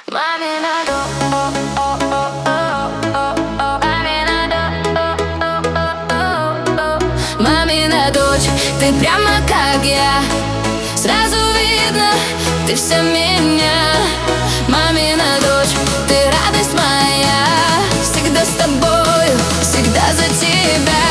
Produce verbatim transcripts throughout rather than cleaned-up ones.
Мамина дочь, мамина дочь, ты прямо как я. Сразу видно, ты вся меня. Мамина дочь, ты радость моя. Всегда с тобою, всегда за тебя.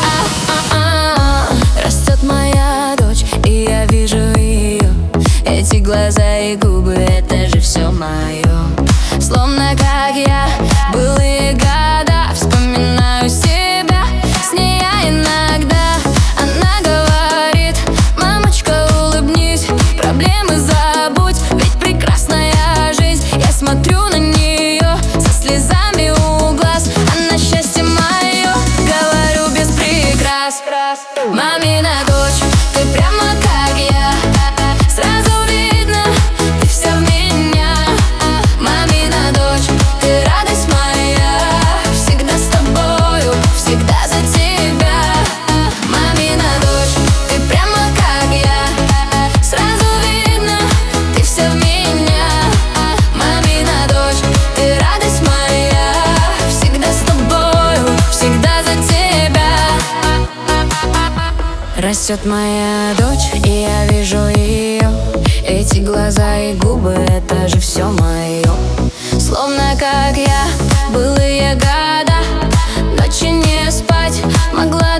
А-а-а. Растет моя дочь, и я вижу ее. Эти глаза и губы, это же все мое. Словно как я, былые года. Вспоминаю себя, с ней я иногда. Она говорит: мамочка, улыбнись, проблемы забудь, ведь прекрасная жизнь. Я смотрю на нее со слезами у глаз. Она счастье мое, говорю без прикрас. Мамина дочь, ты прямо как я. Сразу видно, ты вся в меня. Мамина дочь, ты радость моя. Всегда с тобою, всегда за тебя. Мамина дочь, ты прямо как я. Сразу видно, ты вся в меня. Мамина дочь, ты радость моя. Всегда с тобою, всегда за тебя. Растет моя дочь, и я вижу ее. Эти глаза и губы, это же все мое. Словно как я, былые года. Ночи не спать, могла